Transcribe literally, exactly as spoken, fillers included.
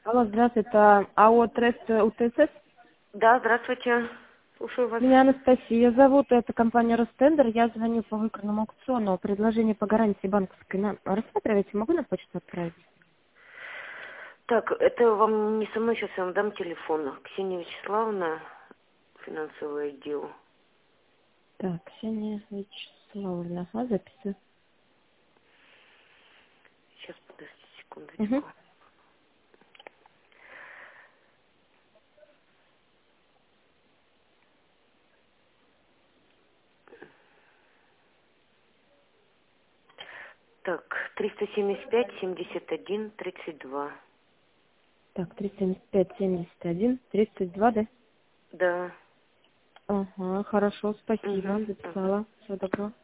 Алло, здравствуйте. Это АО Трест УТСС? Да, здравствуйте. Слушаю вас. Меня Анастасия зовут, это компания Ростендер. Я звоню по выкранному аукциону. Предложение по гарантии банковской. На... Рассматриваете, могу на почту отправить? Так, это вам не со мной, сейчас я вам дам телефон. Ксения Вячеславовна, финансовый отдел. Так, Ксения Вячеславовна. Ага, записываю. Сейчас, подождите Угу. секундочку. Так, триста семьдесят пять семьдесят один тридцать два. Так, триста семьдесят пять семьдесят один тридцать два, да? Да. Ага, хорошо, спасибо, Угу, угу. записала. Всего доброго.